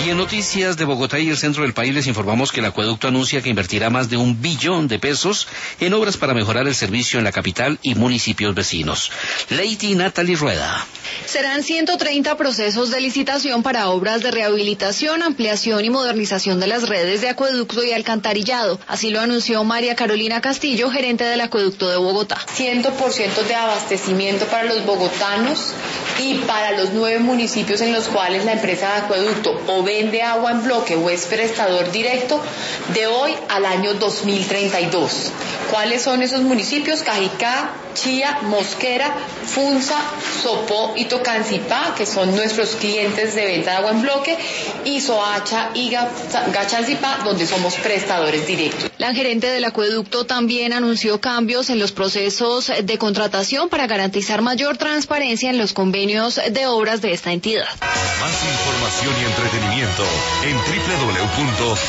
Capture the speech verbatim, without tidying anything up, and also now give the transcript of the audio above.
Y en noticias de Bogotá y el centro del país les informamos que el acueducto anuncia que invertirá más de un billón de pesos en obras para mejorar el servicio en la capital y municipios vecinos. Lady Natalie Rueda. Serán ciento treinta procesos de licitación para obras de rehabilitación, ampliación y modernización de las redes de acueducto y alcantarillado. Así lo anunció María Carolina Castillo, gerente del acueducto de Bogotá. cien por ciento de abastecimiento para los bogotanos y para los nueve municipios en los cuales la empresa de acueducto o vende agua en bloque o es prestador directo de hoy al año dos mil treinta y dos. ¿Cuáles son esos municipios? Cajicá, Chía, Mosquera, Funza, Sopó y Tocancipá, que son nuestros clientes de venta de agua en bloque, y Soacha y Gachancipá, donde somos prestadores directos. La gerente del acueducto también anunció cambios en los procesos de contratación para garantizar mayor transparencia en los convenios de obras de esta entidad. Más información y entretenimiento en doble u doble u doble u punto